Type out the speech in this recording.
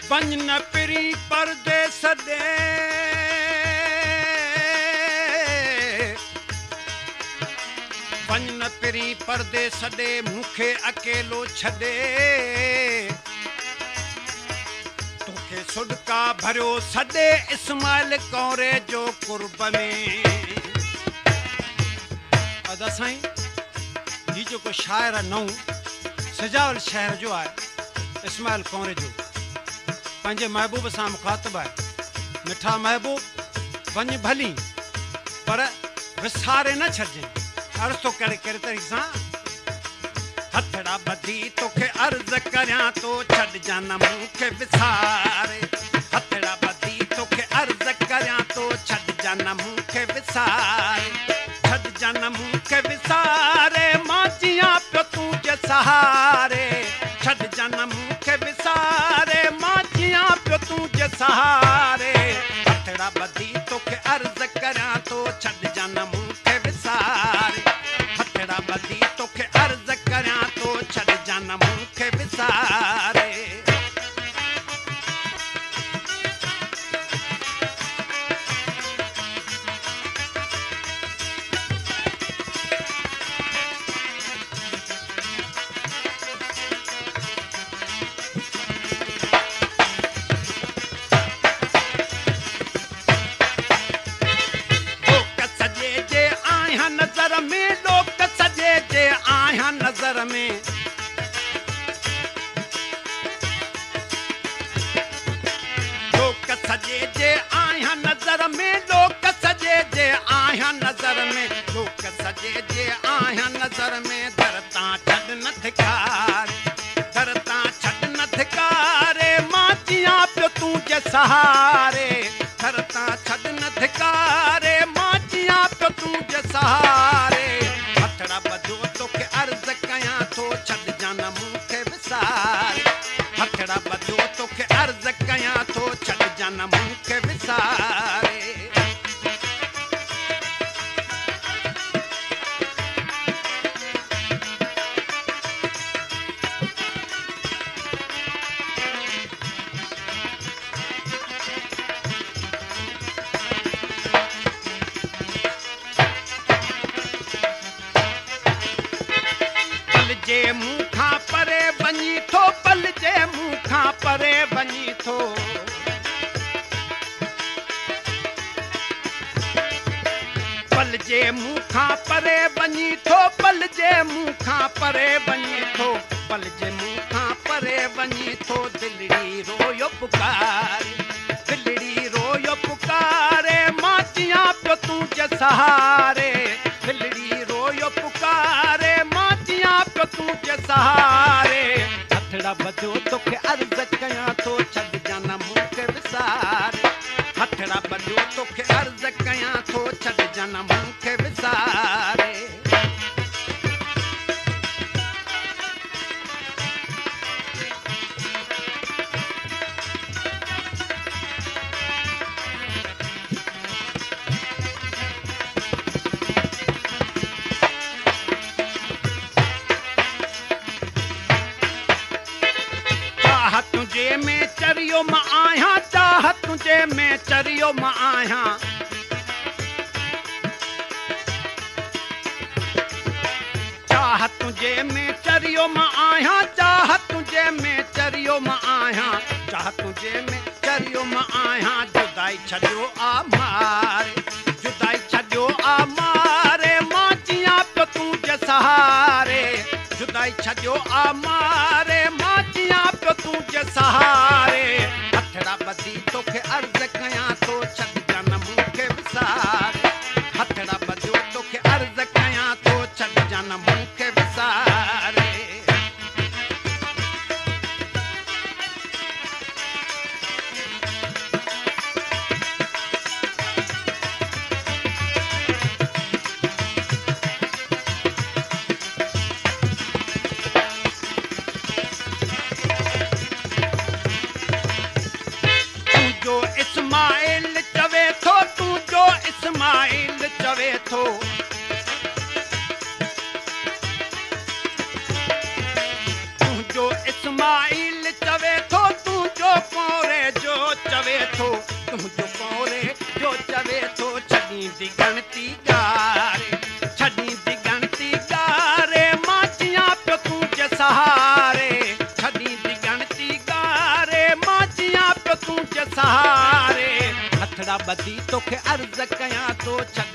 वञ न पिरी परदेस ॾे वञ न पिरी परदेस ॾे मूंखे अकेलो छॾे तोखे सुॾका भरियो सॾे इस्माइल कौरे जो कुर्ब में अदा साईं ही जेको शाइर आहे नओं सिजावल शहर जो आहे इस्माइल कौरे जो पंहिंजे महबूब सां मुखातिब आहे मिठा महबूब वञ भली पर विसारे न छॾिजांइ अर्ज़ थो करे कहिड़े तरीक़े सां हथड़ा ॿधी तोखे अर्ज़ करियां थो छॾिजां न मूंखे विसारे हथड़ा ॿधी तोखे अर्ज़ करियां थो छॾिजां न मूंखे विसारे छॾिजां न मूंखे विसारे मां जियां पियो तुंहिंजे सहारे छॾिजां न मूंखे विसारे मां जियां पियो तुंहिंजे सहारे हथड़ा ॿधी तोखे अर्ज़ करियां थो छॾिजां न मूंखे विसारे हथड़ा ॿधी तोखे अर्ज़ करियां थो छॾिजां न मूंखे विसारे नज़र में लोक सजे जे आया नज़र में लोक सजे जे आया नज़र में लोक सजे जे आया नज़र में लोक सजे जे आया नज़र में दरता छॾ न धिकारे दरता छॾ न धिकारे मां जियां पियो तुंहिंजे सहारे दरता छॾ न धिकारे मां जियां पियो तुंहिंजे सहारे हथड़ा ॿधियो तोखे अर्ज़ कयां थो छॾिजां न मूंखे विसारे हथड़ा ॿधियो तोखे अर्ज़ कयां थो छॾिजां न मूंखे विसारे जे मुंह खां परे वञी थो पल जे मुंह खां परे वञी थो पल जे मुंह खां परे वञी थो पल जे मुंह खां परे वञी थो पल जे मुंह खां परे वञी थो दिलड़ी रोयो पुकारे दिलड़ी रोयो पुकारे मां जियां पियो तुंहिंजे सहारे दिलड़ी रोयो पुकारे मां जियां पियो तुंहिंजे सहारे हथड़ा ॿधियो तोखे अर्ज़ कयां थो छॾिजां न मूंखे विसारे हथड़ा ॿधियो तोखे अर्ज़ कयां थो छॾिजां न मूंखे विसारे तुझे में चरियो मां आहियां चाह तुझे में चरियो मां आहियां चाह तुझे में चरियो मां आहियां चाह तुझे में चरियो मां आहियां चाह तुझे में चरियो मां आहियां जुदाई छॾियो आ मारे जुदाई छॾियो आ मारे मां जियां पियो तुंहिंजे सहारे जुदाई छॾियो आ मारे मां जियां पियो तुंहिंजे सहारे हथड़ा ॿधी तोखे अर्ज़ कयां थो छॾिजां न मूंखे विसारे हथड़ा ॿधियो तोखे अर्ज़ कयां थो छॾिजां न मूंखे विसारे इस्माइल चवे थो तूं जो इस्माइल चवे थो तूं जो इस्माइल चवे थो तूं जो ॿधी तोखे अर्ज़ कयां थो